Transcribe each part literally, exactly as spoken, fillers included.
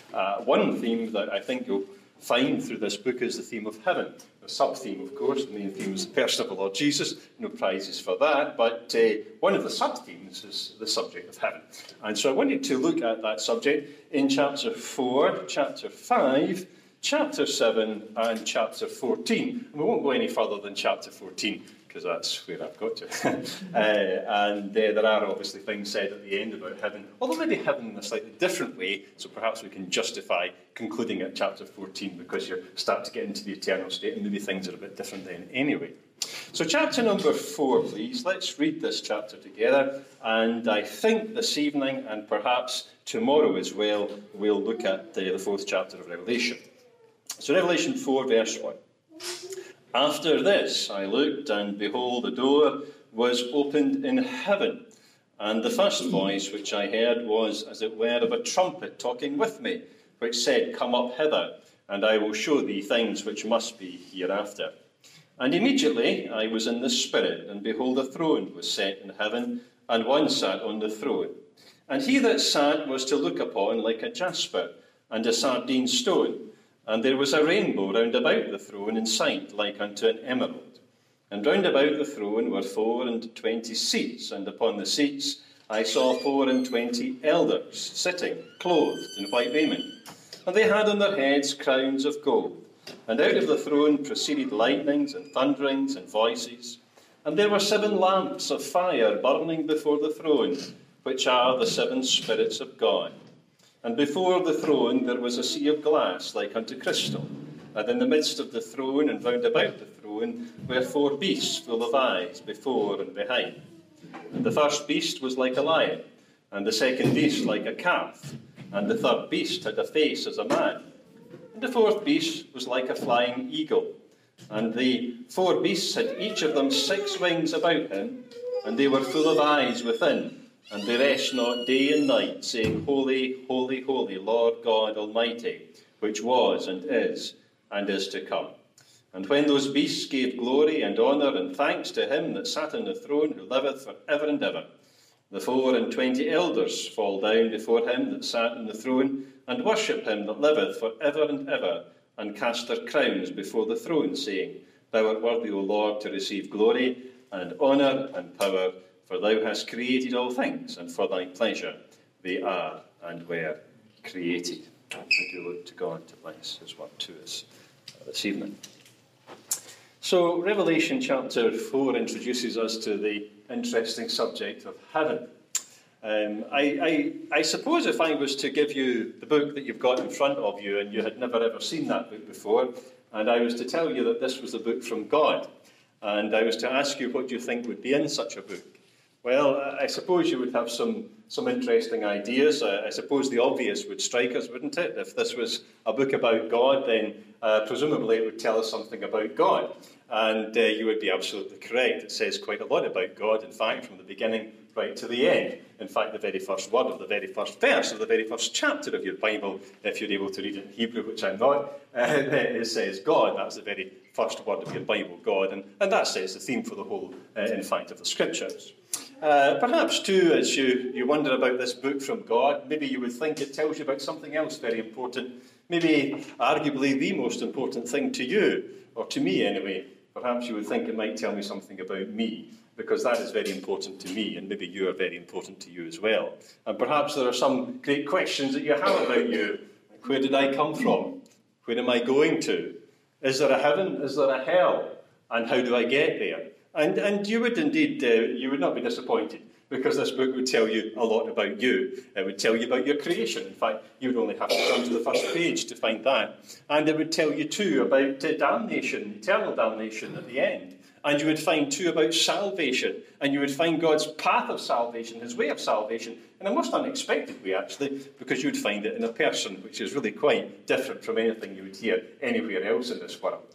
Uh, one theme that I think you'll find through this book is the theme of heaven. The sub-theme, of course, the main theme is the person of the Lord Jesus. No prizes for that, but uh, one of the sub-themes is the subject of heaven. And so I wanted to look at that subject in chapter four, chapter five, chapter seven, and chapter fourteen. And we won't go any further than chapter fourteen, because that's where I've got to. uh, and uh, there are obviously things said at the end about heaven, although maybe heaven in a slightly different way, so perhaps we can justify concluding at chapter fourteen, because you start to get into the eternal state, and maybe things are a bit different then anyway. So chapter number four, please. Let's read this chapter together, and I think this evening, and perhaps tomorrow as well, we'll look at uh, the fourth chapter of Revelation. So Revelation four, verse one. After this I looked, and behold, a door was opened in heaven. And the first voice which I heard was, as it were, of a trumpet talking with me, which said, Come up hither, and I will show thee things which must be hereafter. And immediately I was in the Spirit, and behold, a throne was set in heaven, and one sat on the throne. And he that sat was to look upon like a jasper, and a sardine stone. And there was a rainbow round about the throne in sight, like unto an emerald. And round about the throne were four and twenty seats, and upon the seats I saw four and twenty elders, sitting, clothed in white raiment. And they had on their heads crowns of gold. And out of the throne proceeded lightnings and thunderings and voices. And there were seven lamps of fire burning before the throne, which are the seven spirits of God. And before the throne there was a sea of glass like unto crystal. And in the midst of the throne and round about the throne were four beasts full of eyes, before and behind. And the first beast was like a lion, and the second beast like a calf, and the third beast had a face as a man. And the fourth beast was like a flying eagle. And the four beasts had each of them six wings about him, and they were full of eyes within. And they rest not day and night, saying, Holy, holy, holy, Lord God Almighty, which was and is and is to come. And when those beasts gave glory and honour and thanks to him that sat on the throne, who liveth for ever and ever, the four and twenty elders fall down before him that sat on the throne, and worship him that liveth for ever and ever, and cast their crowns before the throne, saying, Thou art worthy, O Lord, to receive glory and honour and power, for thou hast created all things, and for thy pleasure they are and were created. We do look to God to bless his word to us this evening. So Revelation chapter four introduces us to the interesting subject of heaven. Um, I, I, I suppose if I was to give you the book that you've got in front of you, and you had never ever seen that book before, and I was to tell you that this was a book from God, and I was to ask you what you think would be in such a book, well, I suppose you would have some, some interesting ideas. Uh, I suppose the obvious would strike us, wouldn't it? If this was a book about God, then uh, presumably it would tell us something about God. And uh, you would be absolutely correct. It says quite a lot about God, in fact, from the beginning right to the end. In fact, the very first word of the very first verse of the very first chapter of your Bible, if you're able to read it in Hebrew, which I'm not, uh, it says God. That's the very first word of your Bible, God. And, and that sets the theme for the whole, uh, in fact, of the Scriptures. Uh, perhaps, too, as you, you wonder about this book from God, maybe you would think it tells you about something else very important, maybe arguably the most important thing to you, or to me anyway. Perhaps you would think it might tell me something about me, because that is very important to me, and maybe you are very important to you as well. And perhaps there are some great questions that you have about you. Like, where did I come from? Where am I going to? Is there a heaven? Is there a hell? And how do I get there? And, and you would indeed, uh, you would not be disappointed, because this book would tell you a lot about you. It would tell you about your creation. In fact, you would only have to turn to the first page to find that. And it would tell you, too, about uh, damnation, eternal damnation at the end. And you would find, too, about salvation. And you would find God's path of salvation, his way of salvation, in a most unexpected way, actually, because you would find it in a person, which is really quite different from anything you would hear anywhere else in this world.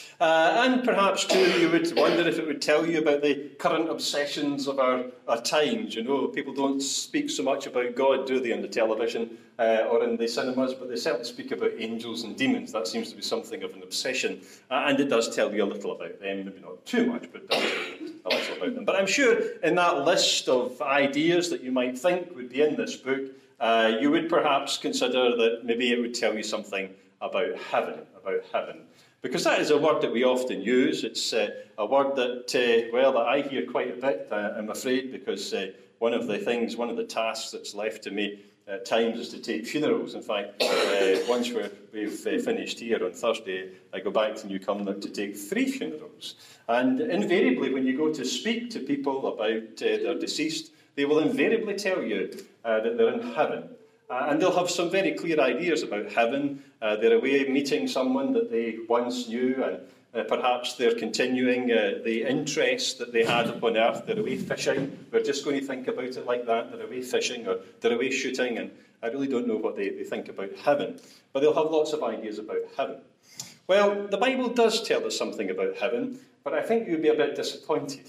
Uh, and perhaps, too, you would wonder if it would tell you about the current obsessions of our, our times. You know, people don't speak so much about God, do they, on the television uh, or in the cinemas, but they certainly speak about angels and demons. That seems to be something of an obsession. Uh, and it does tell you a little about them, maybe not too much, but it does tell you a little about them. But I'm sure in that list of ideas that you might think would be in this book, uh, you would perhaps consider that maybe it would tell you something about heaven, about heaven. Because that is a word that we often use. It's uh, a word that, uh, well, that I hear quite a bit, uh, I'm afraid, because uh, one of the things, one of the tasks that's left to me at times is to take funerals. In fact, uh, once we're, we've uh, finished here on Thursday, I go back to New Cumnock to take three funerals. And invariably, when you go to speak to people about uh, their deceased, they will invariably tell you uh, that they're in heaven. Uh, and they'll have some very clear ideas about heaven. Uh, they're away meeting someone that they once knew, and uh, perhaps they're continuing uh, the interest that they had upon earth. They're away fishing. We're just going to think about it like that. They're away fishing, or they're away shooting, and I really don't know what they, they think about heaven. But they'll have lots of ideas about heaven. Well, the Bible does tell us something about heaven, but I think you'd be a bit disappointed.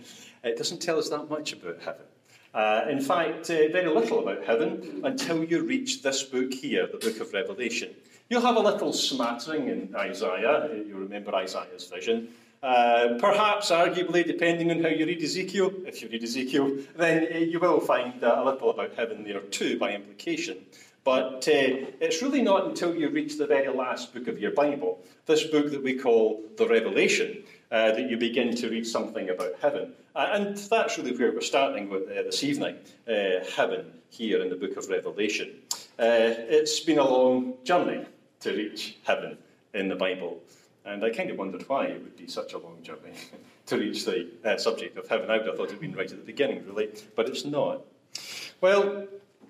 It doesn't tell us that much about heaven. Uh, in fact, uh, very little about heaven until you reach this book here, the book of Revelation. You'll have a little smattering in Isaiah. You remember Isaiah's vision. Uh, perhaps, arguably, depending on how you read Ezekiel, if you read Ezekiel, then uh, you will find uh, a little about heaven there too, by implication. But uh, it's really not until you reach the very last book of your Bible, this book that we call the Revelation, uh, that you begin to read something about heaven. Uh, and that's really where we're starting with uh, this evening, uh, heaven here in the book of Revelation. Uh, it's been a long journey to reach heaven in the Bible. And I kind of wondered why it would be such a long journey to reach the uh, subject of heaven. I would have thought it had been right at the beginning, really, but it's not. Well,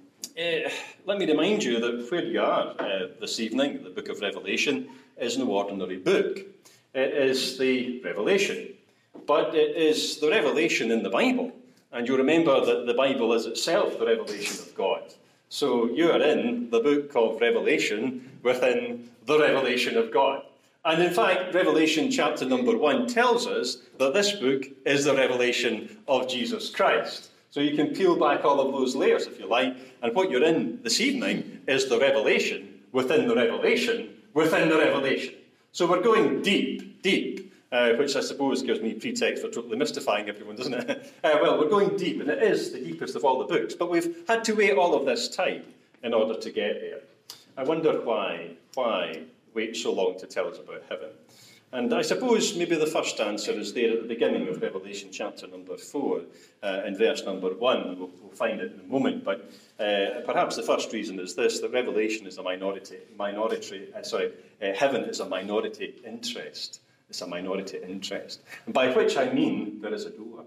uh, let me remind you that where you are uh, this evening, the book of Revelation is no ordinary book. It is the Revelation, but it is the revelation in the Bible. And you remember that the Bible is itself the revelation of God. So you are in the book of Revelation within the revelation of God. And in fact, Revelation chapter number one tells us that this book is the revelation of Jesus Christ. So you can peel back all of those layers, if you like, and what you're in this evening is the revelation within the revelation within the revelation. So we're going deep, deep, uh, which I suppose gives me pretext for totally mystifying everyone, doesn't it? uh, well, we're going deep, and it is the deepest of all the books, but we've had to wait all of this time in order to get there. I wonder why, why wait so long to tell us about heaven? And I suppose maybe the first answer is there at the beginning of Revelation chapter number four, uh, in verse number one. We'll, we'll find it in a moment, but uh, perhaps the first reason is this: that Revelation is a minority, minority. Uh, sorry, uh, heaven is a minority interest. It's a minority interest, and by which I mean there is a door.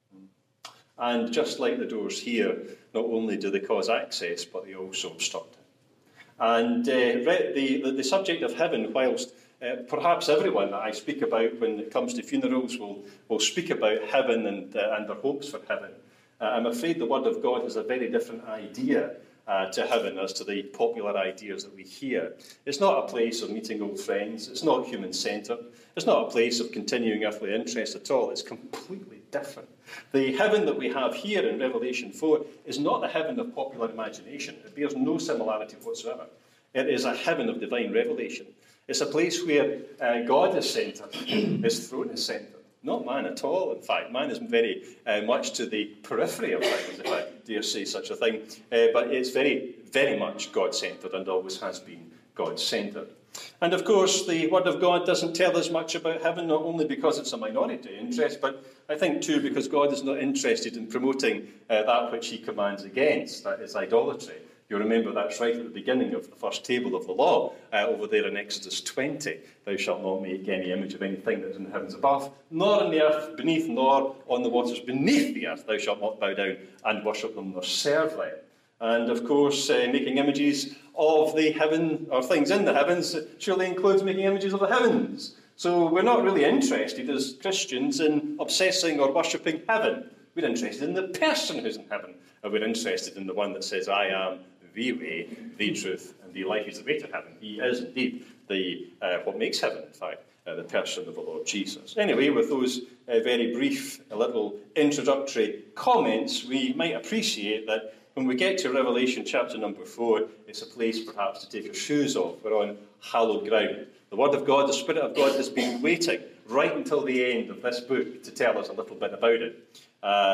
And just like the doors here, not only do they cause access, but they also obstruct it. And uh, the, the the subject of heaven, whilst Uh, perhaps everyone that I speak about when it comes to funerals will, will speak about heaven and, uh, and their hopes for heaven. Uh, I'm afraid the Word of God has a very different idea uh, to heaven as to the popular ideas that we hear. It's not a place of meeting old friends. It's not human-centred. It's not a place of continuing earthly interest at all. It's completely different. The heaven that we have here in Revelation four is not the heaven of popular imagination. It bears no similarity whatsoever. It is a heaven of divine revelation. It's a place where uh, God is centred, His throne is centred, not man at all. In fact, man is very uh, much to the periphery of things, if I dare say such a thing. Uh, but it's very, very much God-centred and always has been God-centred. And of course, the Word of God doesn't tell us much about heaven, not only because it's a minority interest, but I think too because God is not interested in promoting uh, that which He commands against, that is idolatry. You remember that's right at the beginning of the first table of the law, uh, over there in Exodus twenty. Thou shalt not make any image of anything that is in the heavens above, nor in the earth beneath, nor on the waters beneath the earth. Thou shalt not bow down and worship them, nor serve them. And of course, uh, making images of the heaven, or things in the heavens, surely includes making images of the heavens. So we're not really interested as Christians in obsessing or worshipping heaven. We're interested in the person who's in heaven. And we're interested in the one that says, I am the way, the truth, and the life. Is the way to heaven. He is indeed the uh, what makes heaven, in fact, uh, the person of the Lord Jesus. Anyway, with those uh, very brief, uh, little introductory comments, we might appreciate that when we get to Revelation chapter number four, it's a place perhaps to take your shoes off. We're on hallowed ground. The Word of God, the Spirit of God has been waiting right until the end of this book to tell us a little bit about it. Uh,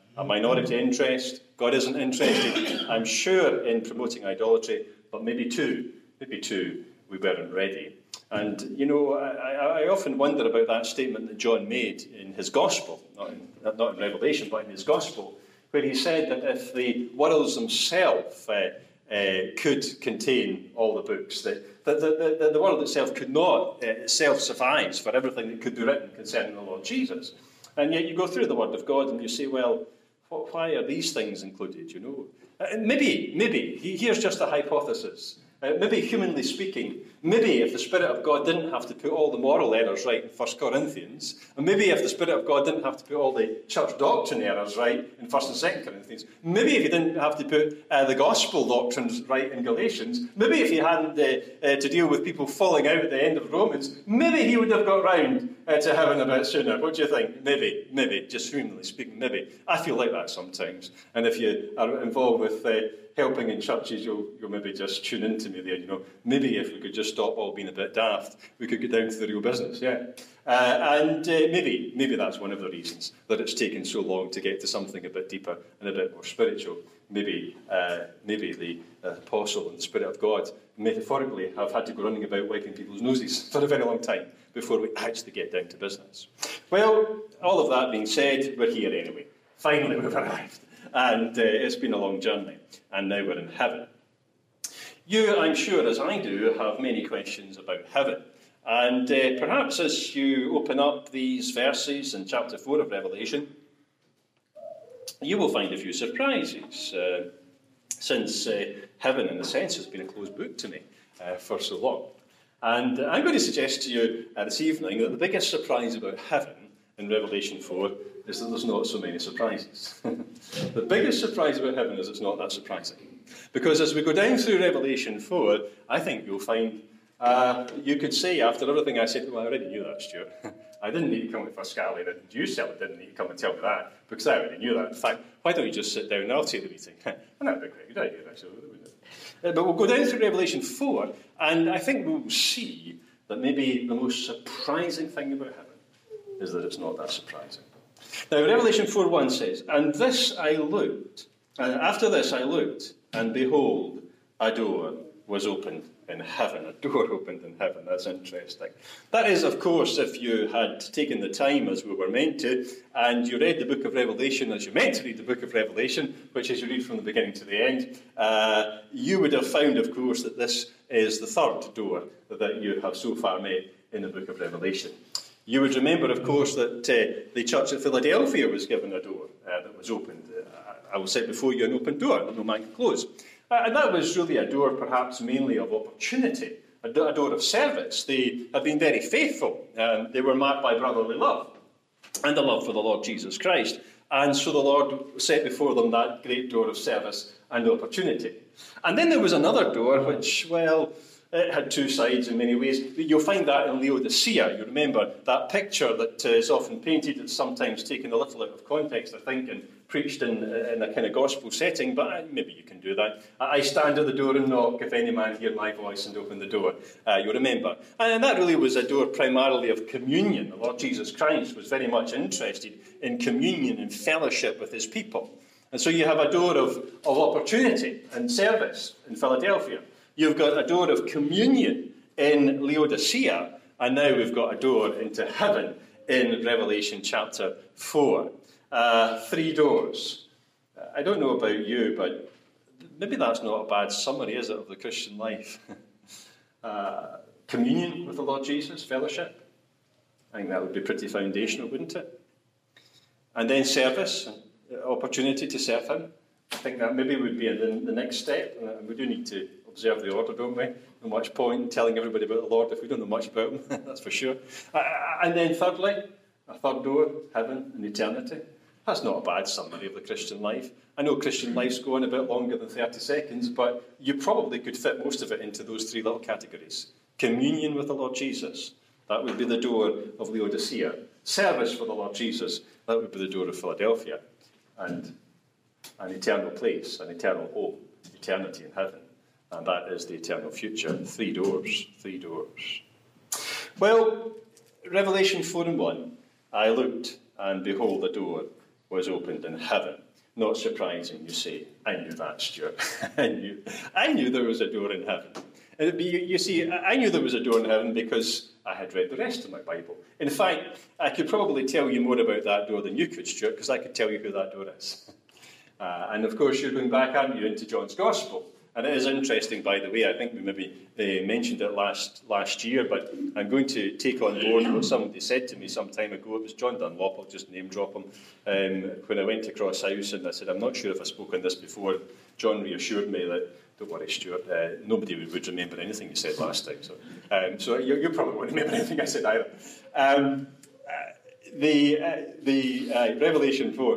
a minority interest. God isn't interested, I'm sure, in promoting idolatry, but maybe too, maybe too, we weren't ready. And, you know, I, I often wonder about that statement that John made in his Gospel, not in, not in Revelation, but in his Gospel, where he said that if the worlds themselves uh, uh, could contain all the books, that, that the, the, the world itself could not uh, self-suffice for everything that could be written concerning the Lord Jesus. And yet you go through the Word of God and you say, well, why are these things included, you know? Uh, maybe, maybe, here's just a hypothesis. Uh, maybe, humanly speaking, maybe if the Spirit of God didn't have to put all the moral errors right in First Corinthians, and maybe if the Spirit of God didn't have to put all the church doctrine errors right in First and Second Corinthians, maybe if he didn't have to put uh, the gospel doctrines right in Galatians, maybe if he hadn't uh, uh, to deal with people falling out at the end of Romans, maybe he would have got round uh, to heaven a bit sooner. What do you think? Maybe, maybe, just humanly speaking, maybe. I feel like that sometimes. And if you are involved with uh, helping in churches, you'll, you'll maybe just tune into me there, you know. Maybe if we could just stop all being a bit daft, we could get down to the real business, yeah. Uh, and uh, maybe, maybe that's one of the reasons that it's taken so long to get to something a bit deeper and a bit more spiritual. Maybe, uh, maybe the uh, apostle and the Spirit of God, metaphorically, have had to go running about wiping people's noses for a very long time before we actually get down to business. Well, all of that being said, we're here anyway. Finally, we've arrived. And uh, it's been a long journey, and now we're in heaven. You, I'm sure, as I do, have many questions about heaven. And uh, perhaps as you open up these verses in chapter four of Revelation, you will find a few surprises, uh, since uh, heaven, in a sense, has been a closed book to me uh, for so long. And uh, I'm going to suggest to you uh, this evening that the biggest surprise about heaven in Revelation four is that there's not so many surprises. The biggest surprise about heaven is it's not that surprising. Because as we go down through Revelation four, I think you'll find, uh, you could say after everything I said, well, I already knew that, Stuart. I didn't need to come to First Galilee, and you certainly didn't need to come and tell me that, because I already knew that. In fact, why don't you just sit down and I'll take the meeting? And that'd be a great idea, actually, wouldn't it? Uh, but we'll go down through Revelation four, and I think we'll see that maybe the most surprising thing about heaven is that it's not that surprising. Now, Revelation four one says, and this I looked, and after this I looked, and behold, a door was opened in heaven. A door opened in heaven. That's interesting. That is, of course, if you had taken the time, as we were meant to, and you read the book of Revelation as you meant to read the book of Revelation, which is you read from the beginning to the end, uh, you would have found, of course, that this is the third door that you have so far made in the book of Revelation. You would remember, of course, that uh, the church at Philadelphia was given a door uh, that was opened. Uh, I will set before you an open door that no man can close. Uh, and that was really a door perhaps mainly of opportunity, a, do- a door of service. They had been very faithful. Um, they were marked by brotherly love and a love for the Lord Jesus Christ. And so the Lord set before them that great door of service and opportunity. And then there was another door which, well, it had two sides in many ways. You'll find that in Laodicea. You remember that picture that is often painted. It's sometimes taken a little out of context, I think, and preached in, in a kind of gospel setting, but maybe you can do that. I stand at the door and knock, if any man hear my voice and open the door. Uh, you remember. And that really was a door primarily of communion. The Lord Jesus Christ was very much interested in communion and fellowship with his people. And so you have a door of, of opportunity and service in Philadelphia. You've got a door of communion in Laodicea, and now we've got a door into heaven in Revelation chapter four. Uh, three doors. I don't know about you, but maybe that's not a bad summary, is it, of the Christian life? uh, communion with the Lord Jesus, fellowship. I think that would be pretty foundational, wouldn't it? And then service, opportunity to serve him. I think that maybe would be the, the next step, and we do need to observe the order, don't we? No much point in telling everybody about the Lord if we don't know much about him, that's for sure. Uh, and then thirdly, a third door, heaven and eternity. That's not a bad summary of the Christian life. I know Christian life's going a bit longer than thirty seconds, but you probably could fit most of it into those three little categories. Communion with the Lord Jesus, that would be the door of Laodicea. Service for the Lord Jesus, that would be the door of Philadelphia. And an eternal place, an eternal home, eternity in heaven. And that is the eternal future. Three doors, three doors. Well, Revelation four and one, I looked, and behold, a door was opened in heaven. Not surprising, you say. I knew that, Stuart. I knew I knew there was a door in heaven. And it'd be, you, you see, I knew there was a door in heaven because I had read the rest of my Bible. In fact, I could probably tell you more about that door than you could, Stuart, because I could tell you who that door is. Uh, and of course, you're going back, aren't you, into John's Gospel. And it is interesting, by the way, I think we maybe uh, mentioned it last last year, but I'm going to take on board what somebody said to me some time ago. It was John Dunlop, I'll just name drop him, um, when I went to Cross House, and I said, I'm not sure if I've spoken this before. John reassured me that, don't worry, Stuart, uh, nobody would remember anything you said last time. So, um, so you, you probably won't remember anything I said either. Um, uh, the uh, the uh, Revelation four,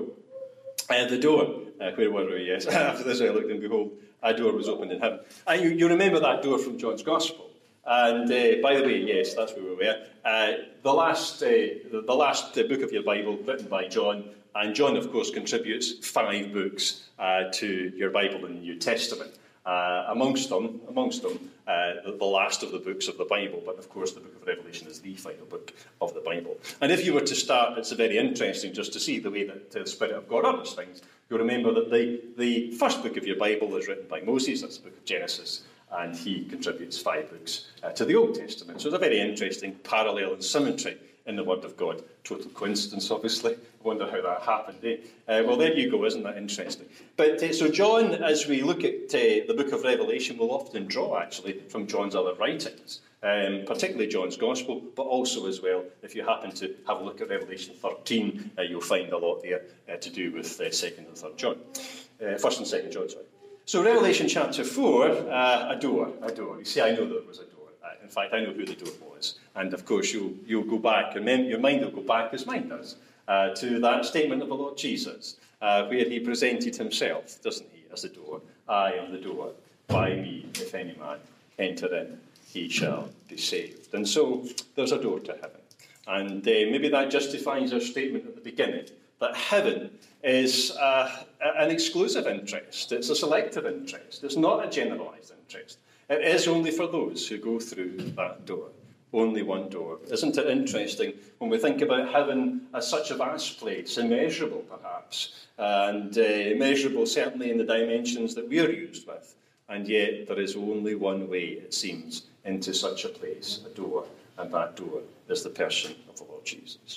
uh, the door, uh, where were we? Yes, after this I looked, and behold, a door was opened in heaven. And you, you remember that door from John's Gospel. And uh, by the way, yes, that's where we were. Uh, the last, uh, the, the last uh, book of your Bible, written by John, and John, of course, contributes five books uh, to your Bible in the New Testament. Uh, amongst them, amongst them, uh, the, the last of the books of the Bible, but of course the book of Revelation is the final book of the Bible. And if you were to start, it's very interesting just to see the way that the Spirit of God orders things. You'll remember that the, the first book of your Bible is written by Moses, that's the book of Genesis, and he contributes five books uh, to the Old Testament. So it's a very interesting parallel and symmetry in the Word of God. Total coincidence, obviously. I wonder how that happened, eh? Uh, well, there you go, isn't that interesting? But uh, so John, as we look at uh, the book of Revelation, will often draw, actually, from John's other writings, um, particularly John's Gospel, but also as well, if you happen to have a look at Revelation thirteen, uh, you'll find a lot there uh, to do with uh, second and third John. Uh, first and second John, sorry. So Revelation chapter four, uh, a door, a door. You see, I know there was a door. Uh, in fact, I know who the door was. And of course, you'll, you'll go back, and your mind will go back, as mine does, uh, to that statement of the Lord Jesus, uh, where he presented himself, doesn't he, as the door. I am the door. By me, if any man enter in, he shall be saved. And so, there's a door to heaven. And uh, maybe that justifies our statement at the beginning, that heaven is uh, an exclusive interest. It's a selective interest. It's not a generalised interest. It is only for those who go through that door. Only one door. Isn't it interesting when we think about heaven as such a vast place, immeasurable perhaps, and uh, immeasurable certainly in the dimensions that we are used with, and yet there is only one way, it seems, into such a place, a door, and that door is the person of the Lord Jesus.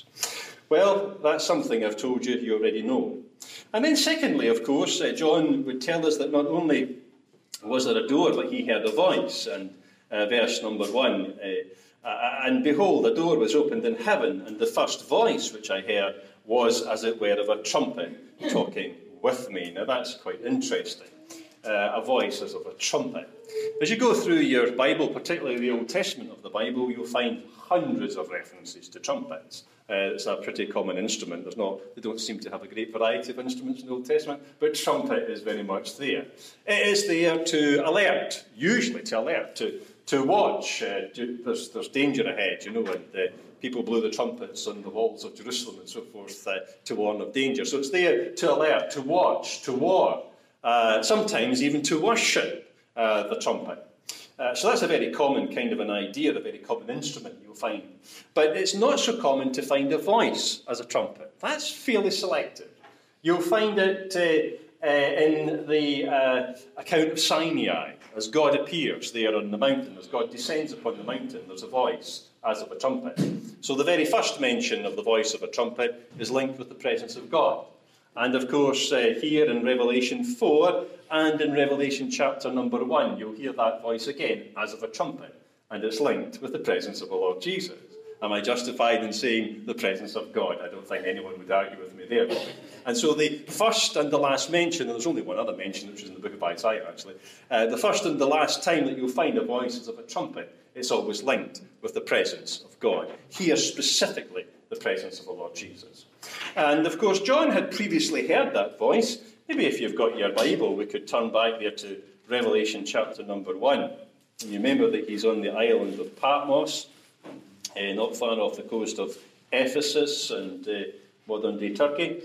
Well, that's something I've told you, you already know. And then secondly, of course, uh, John would tell us that not only was there a door, but he heard a voice. And uh, verse number one, uh, uh, and behold, a door was opened in heaven, and the first voice which I heard was, as it were, of a trumpet talking with me. Now that's quite interesting. Uh, a voice as of a trumpet. As you go through your Bible, particularly the Old Testament of the Bible, you'll find hundreds of references to trumpets. Uh, it's a pretty common instrument. There's not, they don't seem to have a great variety of instruments in the Old Testament, but trumpet is very much there. It is there to alert, usually to alert, to, to watch. Uh, to, there's, there's danger ahead, you know, and uh, people blew the trumpets on the walls of Jerusalem and so forth uh, to warn of danger. So it's there to alert, to watch, to warn, uh, sometimes even to worship uh, the trumpet. Uh, so that's a very common kind of an idea, a very common instrument you'll find. But it's not so common to find a voice as a trumpet. That's fairly selective. You'll find it uh, uh, in the uh, account of Sinai, as God appears there on the mountain, as God descends upon the mountain, there's a voice as of a trumpet. So the very first mention of the voice of a trumpet is linked with the presence of God. And of course, uh, here in Revelation four and in Revelation chapter number one, you'll hear that voice again as of a trumpet. And it's linked with the presence of the Lord Jesus. Am I justified in saying the presence of God? I don't think anyone would argue with me there. And so the first and the last mention, and there's only one other mention, which is in the book of Isaiah actually, uh, the first and the last time that you'll find a voice as of a trumpet, it's always linked with the presence of God. Here specifically, the presence of the Lord Jesus. And of course, John had previously heard that voice. Maybe if you've got your Bible, we could turn back there to Revelation chapter number one. And you remember that he's on the island of Patmos, uh, not far off the coast of Ephesus and uh, modern-day Turkey.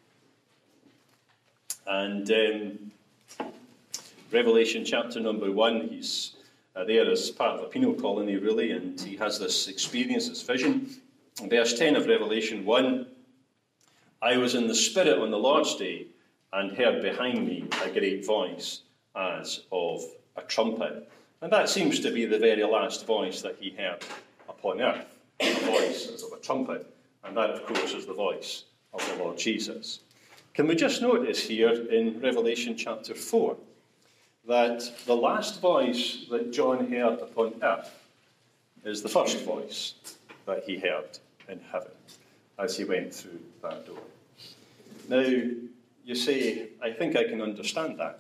And um, Revelation chapter number one, he's uh, there as part of a penal colony, really, and he has this experience, this vision. In verse ten of Revelation one, I was in the Spirit on the Lord's day, and heard behind me a great voice as of a trumpet. And that seems to be the very last voice that he heard upon earth, a voice as of a trumpet. And that, of course, is the voice of the Lord Jesus. Can we just notice here in Revelation chapter four that the last voice that John heard upon earth is the first voice that he heard in heaven as he went through that door. Now, you say, I think I can understand that.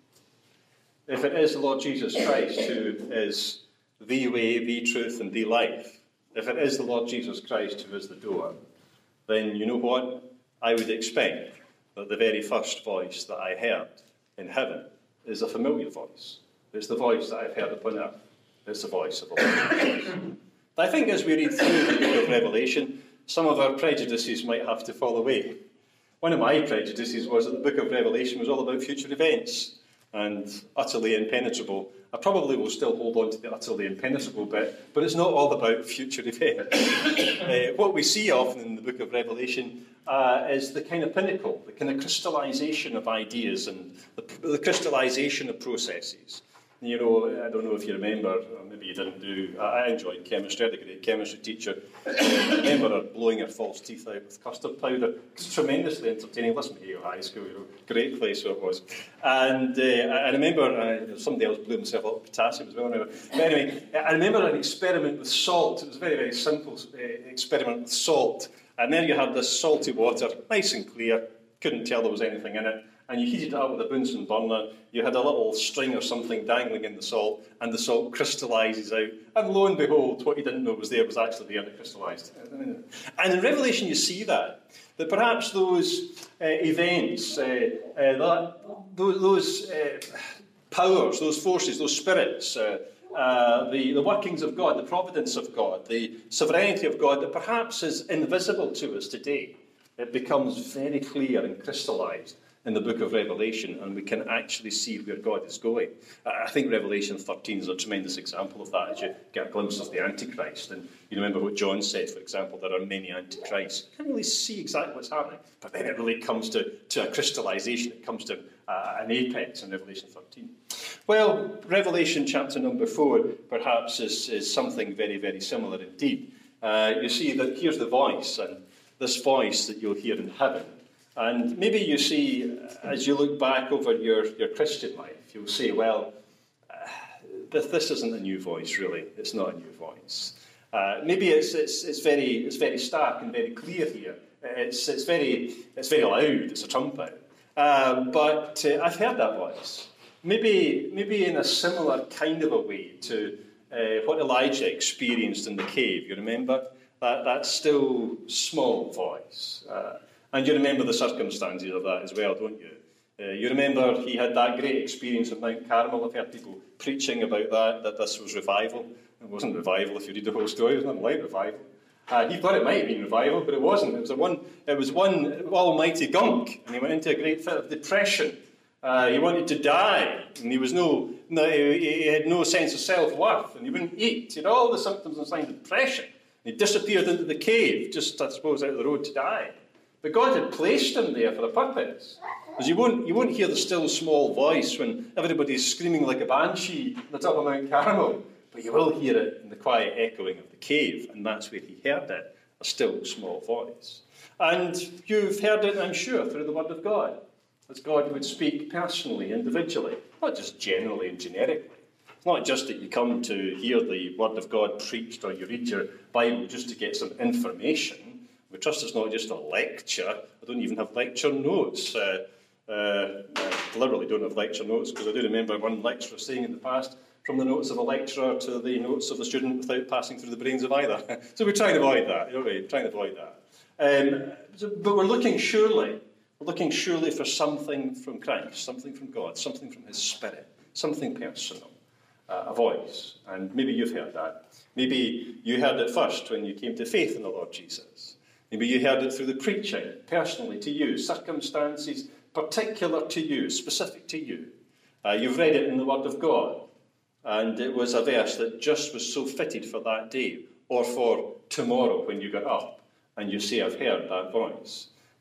If it is the Lord Jesus Christ who is the way, the truth, and the life, if it is the Lord Jesus Christ who is the door, then you know what? I would expect that the very first voice that I heard in heaven is a familiar voice. It's the voice that I've heard upon earth. It's the voice of the Lord Jesus. I think as we read through the book of Revelation, some of our prejudices might have to fall away. One of my prejudices was that the book of Revelation was all about future events and utterly impenetrable. I probably will still hold on to the utterly impenetrable bit, but it's not all about future events. uh, what we see often in the book of Revelation uh, is the kind of pinnacle, the kind of crystallization of ideas and the, the crystallization of processes. You know, I don't know if you remember, or maybe you didn't do, I enjoyed chemistry, I had a great chemistry teacher. I remember her blowing her false teeth out with custard powder. It's tremendously entertaining. Listen to Yale High School, you know, great place where it was. And uh, I remember, uh, somebody else blew himself up with potassium as well. But anyway, I remember an experiment with salt. It was a very, very simple uh, experiment with salt. And there you had this salty water, nice and clear, couldn't tell there was anything in it. And you heated it up with a Bunsen burner, you had a little string or something dangling in the salt, and the salt crystallises out. And lo and behold, what you didn't know was there was actually there and it crystallised. And in Revelation you see that, that perhaps those uh, events, uh, uh, that, those, those uh, powers, those forces, those spirits, uh, uh, the, the workings of God, the providence of God, the sovereignty of God that perhaps is invisible to us today, it becomes very clear and crystallised in the book of Revelation, and we can actually see where God is going. I think Revelation thirteen is a tremendous example of that, as you get a glimpse of the Antichrist. And you remember what John said, for example, there are many Antichrists. You can't really see exactly what's happening, but then it really comes to, to a crystallization, it comes to uh, an apex in Revelation thirteen. Well, Revelation chapter number four, perhaps, is, is something very, very similar indeed. Uh, you see that here's the voice, and this voice that you'll hear in heaven. And maybe you see, as you look back over your, your Christian life, you'll say, well, uh, this, this isn't a new voice, really. It's not a new voice. Uh, maybe it's, it's, it's, very, it's very stark and very clear here. It's, it's, very, it's very loud. It's a trumpet. Uh, but uh, I've heard that voice. Maybe, maybe in a similar kind of a way to uh, what Elijah experienced in the cave. You remember? That, that still small voice. Uh, And you remember the circumstances of that as well, don't you? Uh, you remember he had that great experience at Mount Carmel. I've heard people preaching about that, that this was revival. It wasn't revival if you read the whole story. It was nothing like revival. Uh, he thought it might have been revival, but it wasn't. It was, a one, it was one almighty gunk, and he went into a great fit of depression. Uh, he wanted to die, and he was no, no, he had no sense of self-worth, and he wouldn't eat. He had all the symptoms and signs of depression. He disappeared into the cave, just, I suppose, out of the road to die. But God had placed him there for a purpose. Because you won't, you won't hear the still small voice when everybody's screaming like a banshee at the top of Mount Carmel. But you will hear it in the quiet echoing of the cave, and that's where he heard it, a still small voice. And you've heard it, I'm sure, through the Word of God, as God would speak personally, individually, not just generally and generically. It's not just that you come to hear the Word of God preached or you read your Bible just to get some information. We trust it's not just a lecture. I don't even have lecture notes. Uh, uh, I deliberately don't have lecture notes because I do remember one lecturer saying in the past, from the notes of a lecturer to the notes of the student without passing through the brains of either. So we try and avoid that. Okay, try and avoid that. Um, so, but we're looking surely, we're looking surely for something from Christ, something from God, something from His Spirit, something personal, uh, a voice. And maybe you've heard that. Maybe you heard it first when you came to faith in the Lord Jesus. Maybe you heard it through the preaching, personally to you, circumstances particular to you, specific to you. Uh, you've read it in the Word of God, and it was a verse that just was so fitted for that day, or for tomorrow when you got up, and you say, I've heard that voice.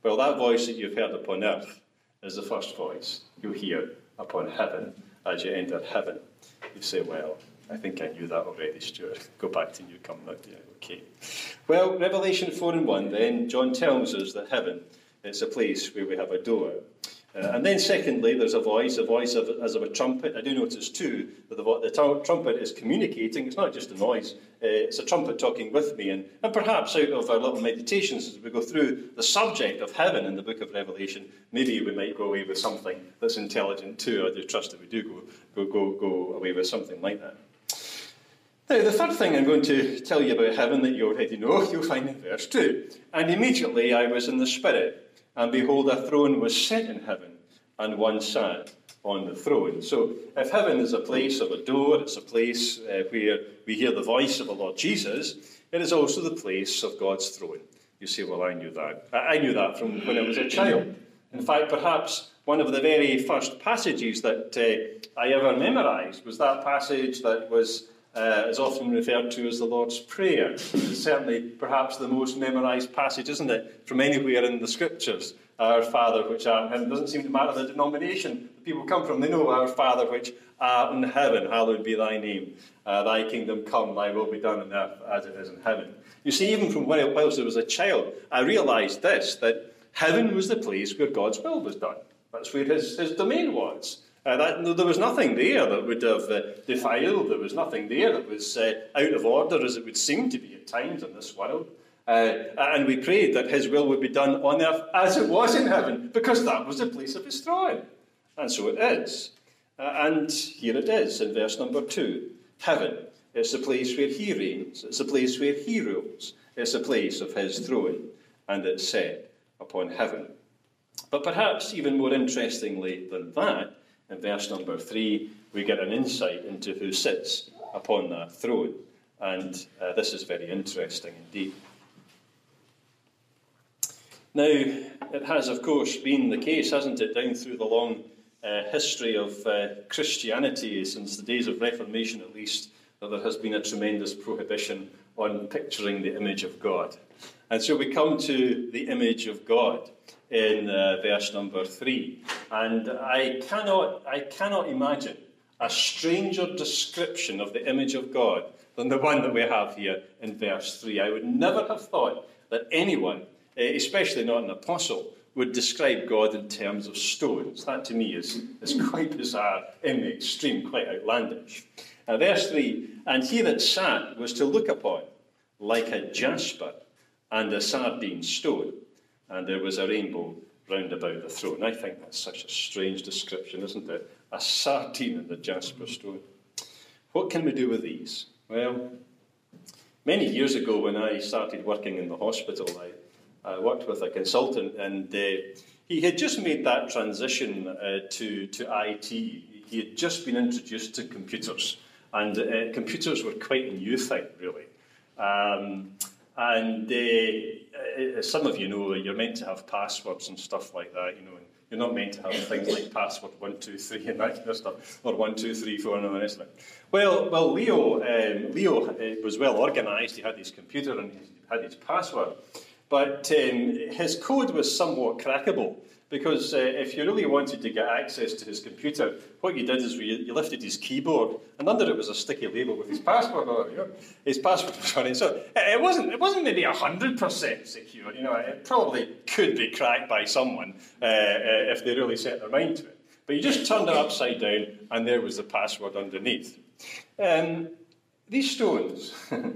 Well, that voice that you've heard upon earth is the first voice you'll hear upon heaven as you enter heaven. You say, well, I think I knew that already, Stuart. Go back to Newcombe now. Yeah, okay. Well, Revelation four and one, then, John tells us that heaven is a place where we have a door. Uh, and then secondly, there's a voice, a voice of, as of a trumpet. I do notice too that the, the t- trumpet is communicating. It's not just a noise. Uh, it's a trumpet talking with me. And, and perhaps out of our little meditations as we go through the subject of heaven in the book of Revelation, maybe we might go away with something that's intelligent too. I do trust that we do go, go, go, go away with something like that. Now, the third thing I'm going to tell you about heaven that you already know, you'll find in verse two. And immediately I was in the Spirit, and behold, a throne was set in heaven, and one sat on the throne. So, if heaven is a place of a door, it's a place uh, where we hear the voice of the Lord Jesus, it is also the place of God's throne. You say, well, I knew that. I knew that from when I was a child. In fact, perhaps one of the very first passages that uh, I ever memorised was that passage that was Uh, is often referred to as the Lord's Prayer. It's certainly perhaps the most memorised passage, isn't it, from anywhere in the Scriptures. Our Father which art in heaven. It doesn't seem to matter the denomination that people come from. They know, our Father which art in heaven, hallowed be thy name. Uh, thy kingdom come, thy will be done on earth as it is in heaven. You see, even from when whilst I was a child, I realised this, that heaven was the place where God's will was done. That's where his, his domain was. Uh, that, no, there was nothing there that would have uh, defiled. There was nothing there that was uh, out of order, as it would seem to be at times in this world. Uh, and we prayed that his will would be done on earth as it was in heaven, because that was the place of his throne. And so it is. Uh, and here it is in verse number two. Heaven is the place where he reigns. It's the place where he rules. It's the place of his throne. And it's set upon heaven. But perhaps even more interestingly than that, in verse number three, we get an insight into who sits upon that throne. And uh, this is very interesting indeed. Now, it has, of course, been the case, hasn't it, down through the long uh, history of uh, Christianity, since the days of Reformation at least, that there has been a tremendous prohibition on picturing the image of God. And so we come to the image of God in uh, verse number three. And I cannot, I cannot imagine a stranger description of the image of God than the one that we have here in verse three. I would never have thought that anyone, especially not an apostle, would describe God in terms of stones. That to me is, is quite bizarre in the extreme, quite outlandish. Uh, verse three, and he that sat was to look upon like a jasper and a sardine stone, and there was a rainbow round about the throne. I think that's such a strange description, isn't it? A sardine and a jasper stone. What can we do with these? Well, many years ago when I started working in the hospital, I, I worked with a consultant, and uh, he had just made that transition uh, to, to I T. He had just been introduced to computers, and uh, computers were quite a new thing, really. Um, and uh, as some of you know, you're meant to have passwords and stuff like that, you know, and you're not meant to have things like password one, two, three, and that kind of stuff, or one, two, three, four, and all the rest of it. Well, well, Leo, um, Leo uh, was well organised. He had his computer and he had his password, but um, his code was somewhat crackable. Because uh, if you really wanted to get access to his computer, what you did is you, you lifted his keyboard, and under it was a sticky label with his password on it. You know? His password was on it. So it wasn't, it wasn't maybe one hundred percent secure. You know, it probably could be cracked by someone uh, uh, if they really set their mind to it. But you just turned it upside down, and there was the password underneath. Um, these stones,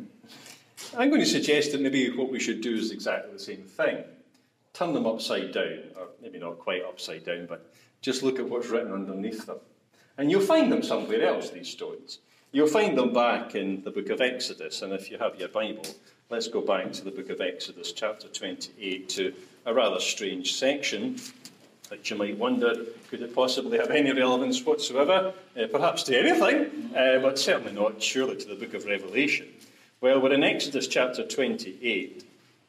I'm going to suggest that maybe what we should do is exactly the same thing. Turn them upside down, or maybe not quite upside down, but just look at what's written underneath them. And you'll find them somewhere else, these stones. You'll find them back in the book of Exodus, and if you have your Bible, let's go back to the book of Exodus, chapter twenty-eight, to a rather strange section that you might wonder, could it possibly have any relevance whatsoever? Uh, perhaps to anything, uh, but certainly not, surely, to the book of Revelation. Well, we're in Exodus chapter twenty-eight.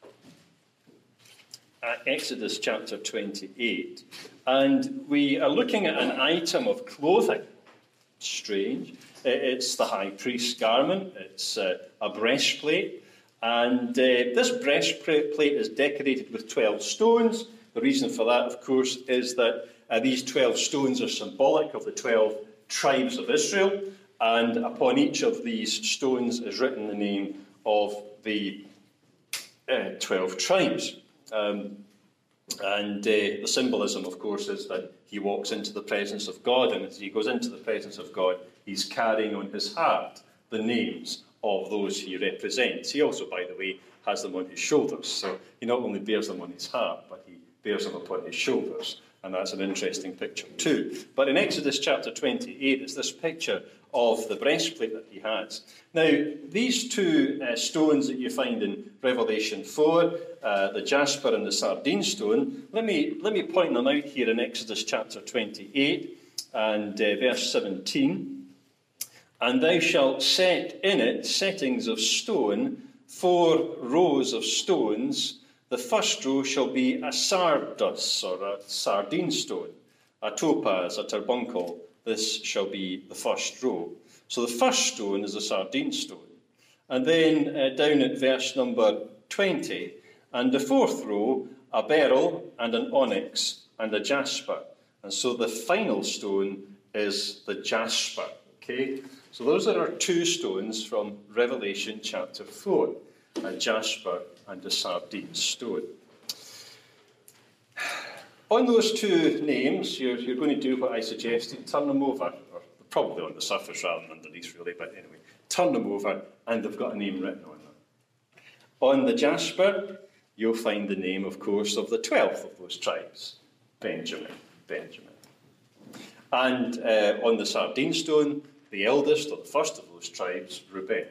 Uh, Exodus chapter twenty-eight, and we are looking at an item of clothing. Strange. It's the high priest's garment. It's uh, a breastplate, and uh, this breastplate is decorated with twelve stones, The reason for that, of course, is that uh, these twelve stones are symbolic of the twelve tribes of Israel, and upon each of these stones is written the name of the uh, twelve tribes. Um, and uh, the symbolism, of course, is that he walks into the presence of God, and as he goes into the presence of God, he's carrying on his heart the names of those he represents. He also, by the way, has them on his shoulders. So he not only bears them on his heart, but he bears them upon his shoulders. And that's an interesting picture too. But in Exodus chapter twenty-eight, it's this picture of the breastplate that he has. Now, these two uh, stones that you find in Revelation four, uh, the jasper and the sardine stone, let me, let me point them out here in Exodus chapter twenty-eight and uh, verse seventeen. And thou shalt set in it settings of stone, four rows of stones. The first row shall be a sardus, or a sardine stone, a topaz, a carbuncle. This shall be the first row. So the first stone is a sardine stone. And then uh, down at verse number twenty, and the fourth row, a beryl and an onyx and a jasper. And so the final stone is the jasper. Okay? So those are our two stones from Revelation chapter four, a jasper and a sardine stone. On those two names, you're, you're going to do what I suggested, turn them over, or probably on the surface rather than underneath really, but anyway, turn them over and they've got a name written on them. On the jasper, you'll find the name, of course, of the twelfth of those tribes, Benjamin, Benjamin. And uh, on the sardine stone, the eldest or the first of those tribes, Reuben.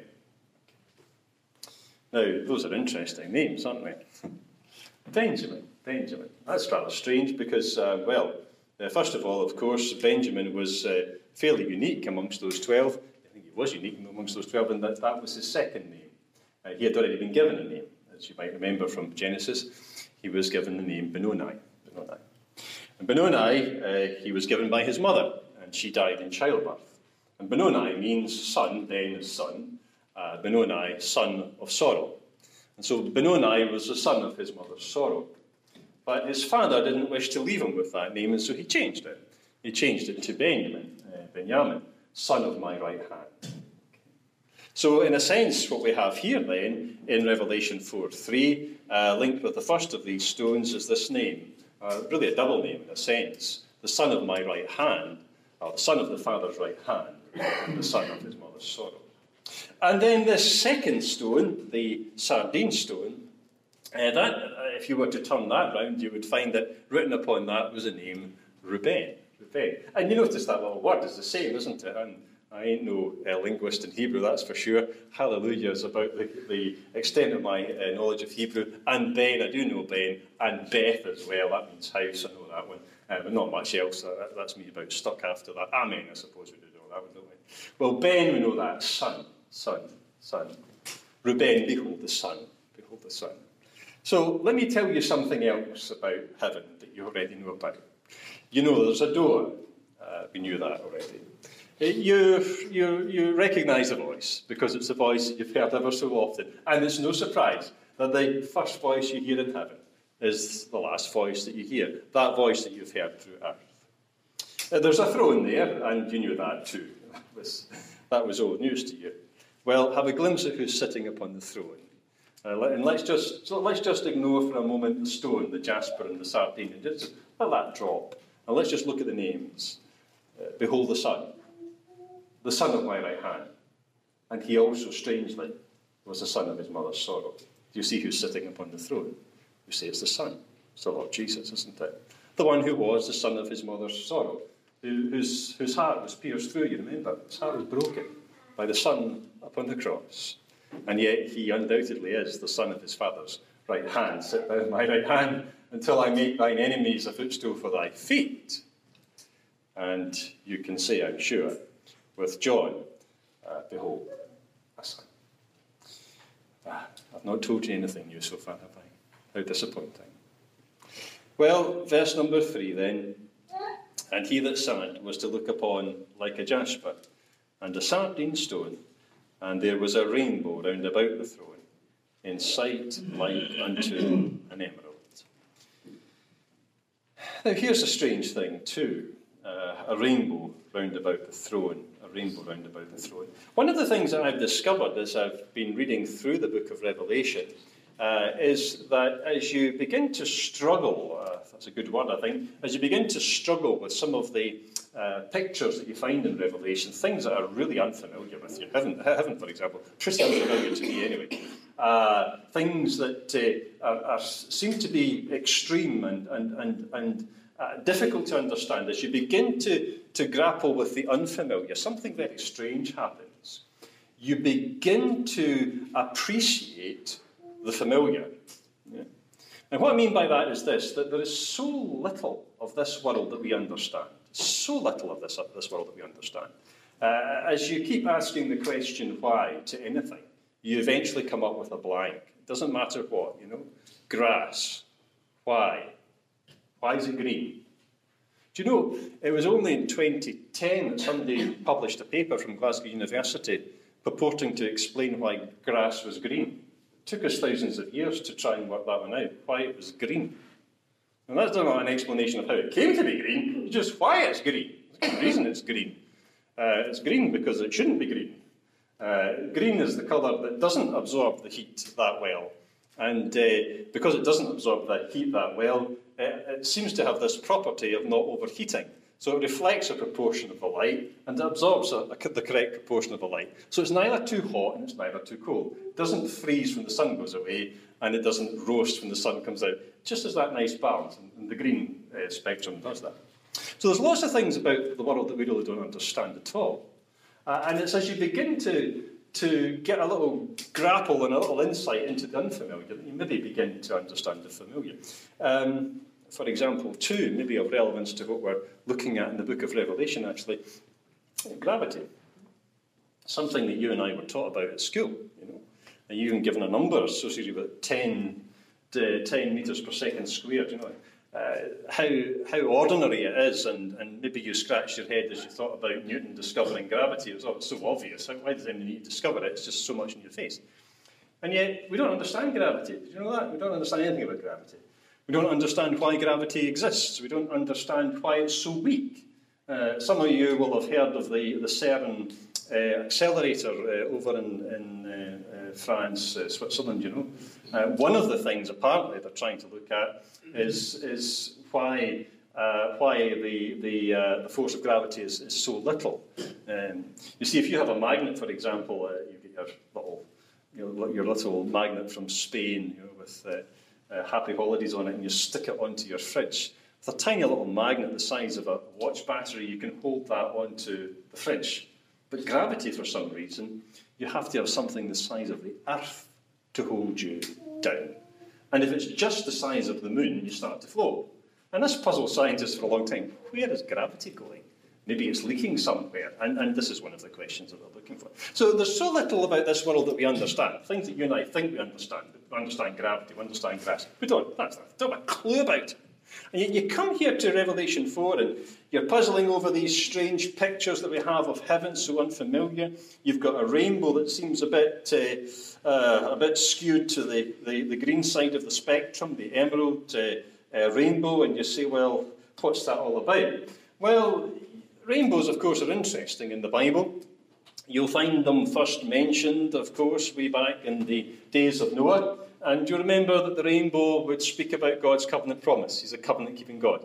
Now, those are interesting names, aren't they? Benjamin, Benjamin. That's rather strange because, uh, well, uh, first of all, of course, Benjamin was uh, fairly unique amongst those twelve. I think he was unique amongst those twelve, and that, that was his second name. Uh, he had already been given a name, as you might remember from Genesis. He was given the name Benoni. Benoni. And Benoni, uh, he was given by his mother, and she died in childbirth. And Benoni means son, then is son. Uh, Benoni, son of sorrow. And so Benoni was the son of his mother's sorrow. But his father didn't wish to leave him with that name, and so he changed it. He changed it to Benjamin, uh, Benjamin, son of my right hand. So in a sense, what we have here then, in Revelation four three, uh, linked with the first of these stones is this name, uh, really a double name in a sense, the son of my right hand, or the son of the father's right hand, and the son of his mother's sorrow. And then this second stone, the sardine stone, uh, that, uh, if you were to turn that round, you would find that written upon that was the name Reuben. Reuben. And you notice that little word is the same, isn't it? And I ain't no uh, linguist in Hebrew, that's for sure. Hallelujah is about the, the extent of my uh, knowledge of Hebrew. And Ben, I do know Ben. And Beth as well, that means house, I know that one. Uh, but not much else, that, that's me about stuck after that. Amen, I suppose we do know that one, don't we? Well, Ben, we know that, son. Son, son. Reuben, behold the son. Behold the son. So let me tell you something else about heaven that you already know about. You know there's a door. Uh, we knew that already. You, you, you recognise the voice because it's a voice that you've heard ever so often. And it's no surprise that the first voice you hear in heaven is the last voice that you hear, that voice that you've heard through earth. Uh, there's a throne there, and you knew that too. That was, that was old news to you. Well, have a glimpse of who's sitting upon the throne. Uh, and let's just, so let's just ignore for a moment the stone, the jasper and the sardine, and just let that drop. And let's just look at the names. Uh, behold the Son, the son of my right hand. And he also, strangely, was the son of his mother's sorrow. Do you see who's sitting upon the throne? You say it's the Son. It's the Lord Jesus, isn't it? The one who was the son of his mother's sorrow, who, whose, whose heart was pierced through, you remember? His heart was broken by the Son upon the cross. And yet he undoubtedly is the son of his father's right hand. Sit thou at my right hand until I make thine enemies a footstool for thy feet. And you can say, I'm sure, with John, uh, behold, a son. Ah, I've not told you anything new so far, have I? How disappointing. Well, verse number three then. And he that sat was to look upon like a jasper and a sardine stone, and there was a rainbow round about the throne, in sight like unto an emerald. Now, here's a strange thing, too. Uh, a rainbow round about the throne. A rainbow round about the throne. One of the things that I've discovered as I've been reading through the book of Revelation uh, is that as you begin to struggle, uh, that's a good word, I think, as you begin to struggle with some of the uh, pictures that you find in Revelation, things that are really unfamiliar with you, heaven, heaven for example, pretty unfamiliar to me anyway, uh, things that uh, are, are, seem to be extreme and, and, and, and uh, difficult to understand, as you begin to, to grapple with the unfamiliar, something very strange happens. You begin to appreciate the familiar. Yeah? And what I mean by that is this, that there is so little of this world that we understand. So little of this, of this world that we understand. Uh, as you keep asking the question why to anything, you eventually come up with a blank. It doesn't matter what, you know. Grass. Why? Why is it green? Do you know, it was only in twenty ten that somebody published a paper from Glasgow University purporting to explain why grass was green. It took us thousands of years to try and work that one out, why it was green. And that's not an explanation of how it came to be green, it's just why it's green. There's a reason it's green. Uh, it's green because it shouldn't be green. Uh, green is the colour that doesn't absorb the heat that well. And uh, because it doesn't absorb the heat that well, it, it seems to have this property of not overheating. So it reflects a proportion of the light and it absorbs a, a, the correct proportion of the light. So it's neither too hot and it's neither too cold. It doesn't freeze when the sun goes away and it doesn't roast when the sun comes out. It just has that nice balance, and, and the green uh, spectrum does that. So there's lots of things about the world that we really don't understand at all. Uh, and it's as you begin to, to get a little grapple and a little insight into the unfamiliar that you maybe begin to understand the familiar. Um, for example, two, maybe of relevance to what we're looking at in the book of Revelation, actually, gravity. Something that you and I were taught about at school, you know. And you've been given a number associated with ten, uh, ten metres per second squared, you know. Uh, how how ordinary it is, and, and maybe you scratched your head as you thought about Newton discovering gravity. It was so obvious. Why does anyone need to discover it? It's just so much in your face. And yet, we don't understand gravity. Did you know that? We don't understand anything about gravity. We don't understand why gravity exists. We don't understand why it's so weak. Uh, some of you will have heard of the, the CERN uh, accelerator uh, over in, in uh, uh, France, uh, Switzerland, you know. Uh, one of the things, apparently, they're trying to look at is, is why, uh, why the, the, uh, the force of gravity is, is so little. Um, you see, if you have a magnet, for example, uh, you get your little, you know, your little magnet from Spain, you know, with uh, uh, happy holidays on it, and you stick it onto your fridge. With a tiny little magnet the size of a watch battery, you can hold that onto the fridge. But gravity, for some reason, you have to have something the size of the Earth to hold you down. And if it's just the size of the moon, you start to float. And this puzzles scientists for a long time. Where is gravity going? Maybe it's leaking somewhere. And, and this is one of the questions that we're looking for. So there's so little about this world that we understand. Things that you and I think we understand. We understand gravity, we understand grass. We don't. That's, don't have a clue about it. And yet you come here to Revelation four and you're puzzling over these strange pictures that we have of heaven, so unfamiliar. You've got a rainbow that seems a bit uh, uh, a bit skewed to the, the, the green side of the spectrum, the emerald uh, uh, rainbow, and you say, well, what's that all about? Well, rainbows, of course, are interesting in the Bible. You'll find them first mentioned, of course, way back in the days of Noah. And you remember that the rainbow would speak about God's covenant promise. He's a covenant-keeping God.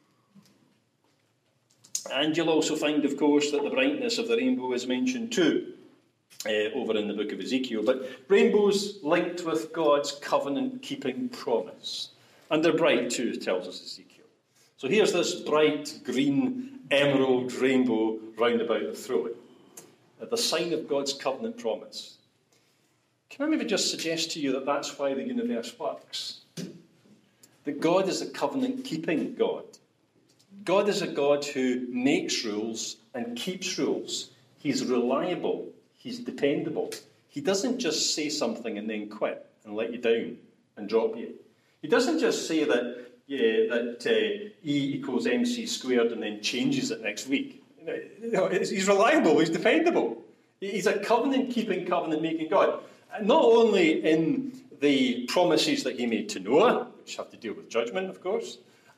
And you'll also find, of course, that the brightness of the rainbow is mentioned too, uh, over in the book of Ezekiel. But rainbows linked with God's covenant-keeping promise. And they're bright too, tells us Ezekiel. So here's this bright green emerald rainbow round about the throne. The sign of God's covenant promise. Can I maybe just suggest to you that that's why the universe works? That God is a covenant-keeping God. God is a God who makes rules and keeps rules. He's reliable. He's dependable. He doesn't just say something and then quit and let you down and drop you. He doesn't just say that, yeah, that uh, E equals mc squared and then changes it next week. You know, he's reliable. He's dependable. He's a covenant-keeping, covenant-making God. Not only in the promises that he made to Noah, which have to deal with judgment, of course,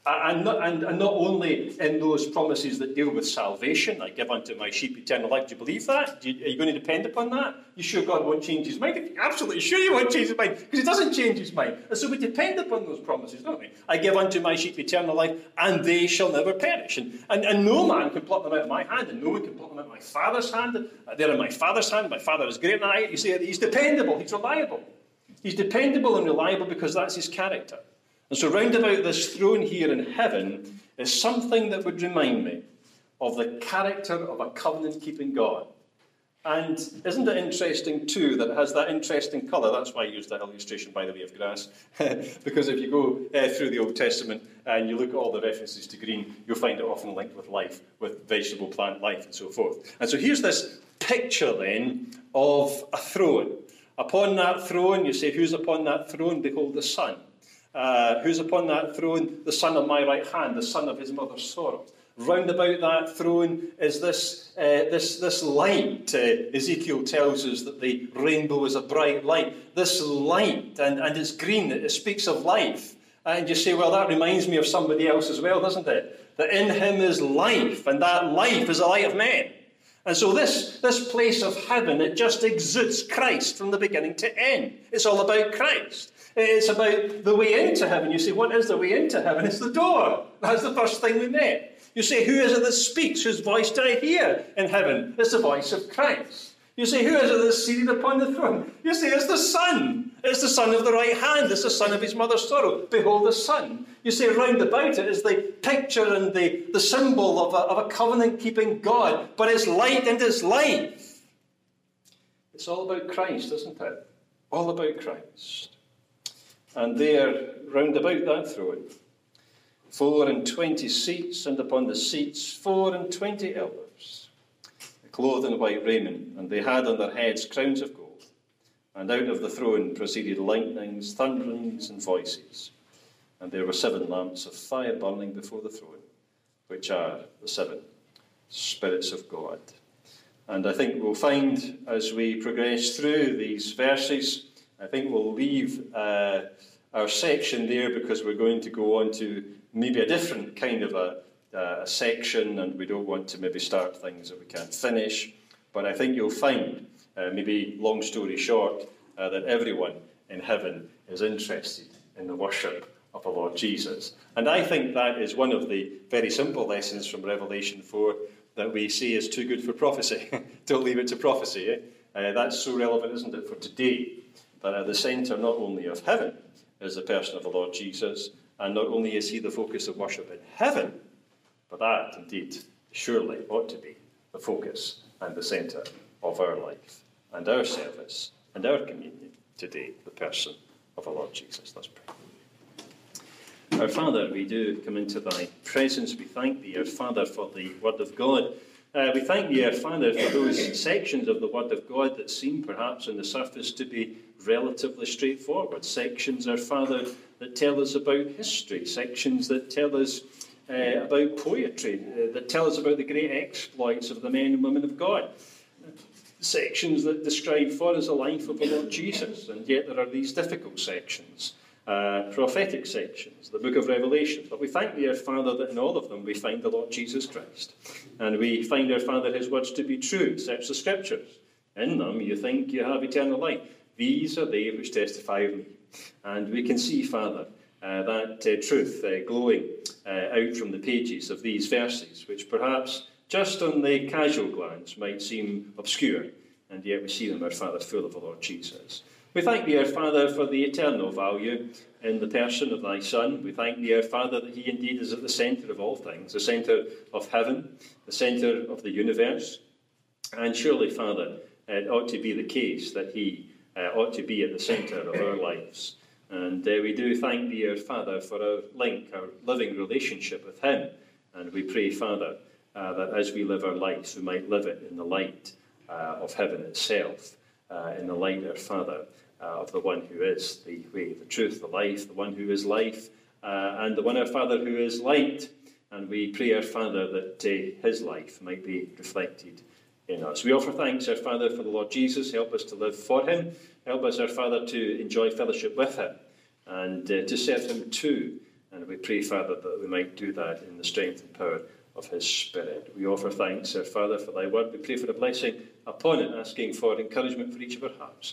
And not, and, and not only in those promises that deal with salvation, I give unto my sheep eternal life. Do you believe that? Do you, are you going to depend upon that? You sure God won't change his mind? You're absolutely sure he won't change his mind, because he doesn't change his mind. And so we depend upon those promises, don't we? I give unto my sheep eternal life, and they shall never perish. And, and, and no man can pluck them out of my hand, and no one can pluck them out of my Father's hand. They're in my Father's hand. My Father is greater than I. You see, he's dependable. He's reliable. He's dependable and reliable because that's his character. And so round about this throne here in heaven is something that would remind me of the character of a covenant-keeping God. And isn't it interesting, too, that it has that interesting colour? That's why I used that illustration, by the way, of grass. Because if you go uh, through the Old Testament and you look at all the references to green, you'll find it often linked with life, with vegetable plant life and so forth. And so here's this picture, then, of a throne. Upon that throne, you say, who's upon that throne? Behold, the Son. Uh, who's upon that throne? The Son of my right hand, the son of his mother's sorrow. Round about that throne is this, uh, this, this light. Uh, Ezekiel tells us that the rainbow is a bright light. This light, and, and it's green, it speaks of life. And you say, well, that reminds me of somebody else as well, doesn't it? That in him is life, and that life is the light of men. And so this, this place of heaven, it just exudes Christ from the beginning to end. It's all about Christ. It's about the way into heaven. You say, what is the way into heaven? It's the door. That's the first thing we met. You say, who is it that speaks? Whose voice do I hear in heaven? It's the voice of Christ. You say, who is it that's seated upon the throne? You say, it's the Son. It's the Son of the right hand. It's the son of his mother's sorrow. Behold the Son. You say, round about it is the picture and the, the symbol of a, of a covenant-keeping God. But it's light and it's life. It's all about Christ, isn't it? All about Christ. And there, round about that throne, four and twenty seats, and upon the seats four and twenty elders, clothed in white raiment, and they had on their heads crowns of gold. And out of the throne proceeded lightnings, thunderings, and voices. And there were seven lamps of fire burning before the throne, which are the seven spirits of God. And I think we'll find, as we progress through these verses, I think we'll leave uh, our section there, because we're going to go on to maybe a different kind of a, uh, a section, and we don't want to maybe start things that we can't finish. But I think you'll find, uh, maybe long story short, uh, that everyone in heaven is interested in the worship of the Lord Jesus. And I think that is one of the very simple lessons from Revelation four that we see is too good for prophecy. Don't leave it to prophecy. Eh? Uh, that's so relevant, isn't it, for today? That at the centre not only of heaven is the person of the Lord Jesus, and not only is he the focus of worship in heaven, but that indeed surely ought to be the focus and the centre of our life and our service and our communion today, the person of the Lord Jesus. Let's pray. Our Father, we do come into thy presence. We thank thee, our Father, for the word of God. Uh, we thank thee, our Father, for those sections of the word of God that seem perhaps on the surface to be relatively straightforward. Sections, our Father, that tell us about history. Sections that tell us uh, about poetry. Uh, that tell us about the great exploits of the men and women of God. Sections that describe for us the life of the Lord Jesus. And yet there are these difficult sections. Uh, prophetic sections, the book of Revelation. But we thank thee, our Father, that in all of them we find the Lord Jesus Christ. And we find, our Father, his words to be true. Search the Scriptures. In them you think you have eternal life. These are they which testify of me. And we can see, Father, uh, that uh, truth uh, glowing uh, out from the pages of these verses, which perhaps just on the casual glance might seem obscure, and yet we see them, our Father, full of the Lord Jesus. We thank thee, our Father, for the eternal value in the person of thy Son. We thank thee, our Father, that he indeed is at the centre of all things, the centre of heaven, the centre of the universe. And surely, Father, it ought to be the case that he uh, ought to be at the centre of our lives. And uh, we do thank thee, our Father, for our link, our living relationship with him. And we pray, Father, uh, that as we live our lives, we might live it in the light uh, of heaven itself, uh, in the light, our Father, Uh, of the one who is the way, the truth, the life, the one who is life, uh, and the one, our Father, who is light. And we pray, our Father, that uh, his life might be reflected in us. We offer thanks, our Father, for the Lord Jesus. Help us to live for him. Help us, our Father, to enjoy fellowship with him and uh, to serve him too And we pray, Father, that we might do that in the strength and power of his Spirit. We offer thanks, our Father, for thy word. We pray for a blessing upon it, asking for encouragement for each of our hearts.